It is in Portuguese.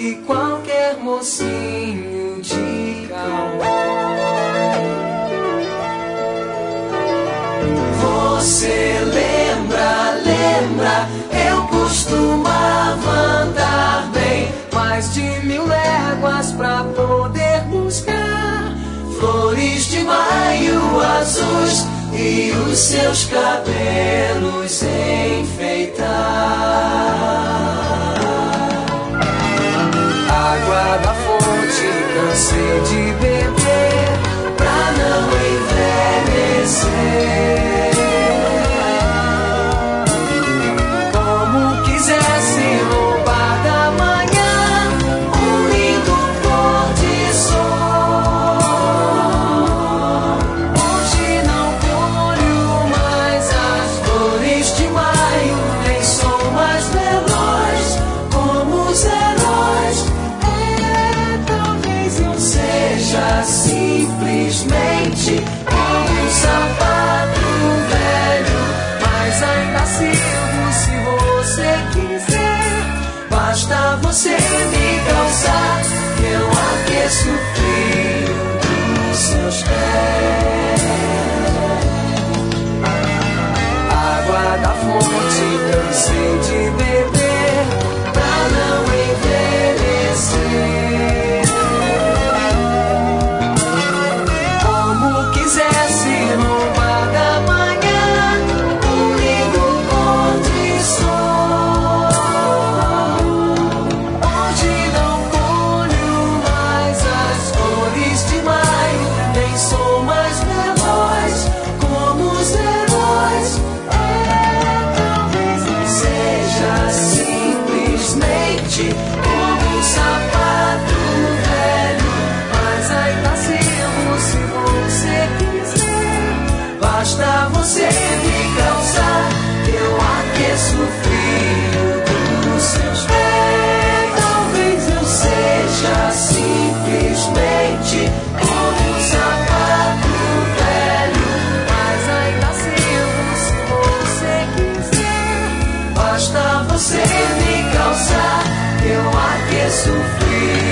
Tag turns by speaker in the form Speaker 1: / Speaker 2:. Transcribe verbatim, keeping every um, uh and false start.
Speaker 1: que qualquer mocinho de cowboy. Você lembra, lembra, eu costumava andar bem mais de mil léguas pra poder buscar flores de maio azuis e os seus cabelos enfeitar. Água da fonte, cansei de beber pra não envelhecer. Como quisesse roubar da manhã um lindo pôr de sol. Hoje não colho mais as flores de maio, nem sou mais veloz como os heróis. É, talvez eu seja simplesmente como um sapato velho, mas ainda sirvo se você quiser. Basta você me calçar que eu aqueço o frio dos seus pés. Água da fonte, cansei de beber pra não envelhecer. Como quisesse roubar da manhã um lindo pôr de sol. Hoje não colho mais as flores de maio, nem sou mais veloz como os heróis. É, talvez não seja simplesmente como um sapato velho, mas ainda sirvo se você quiser. Basta você me calçar que eu aqueço o frio dos seus pés. Talvez eu seja simplesmente como um sapato velho, mas ainda sirvo se você quiser. Basta você me calçar que eu aqueço o frio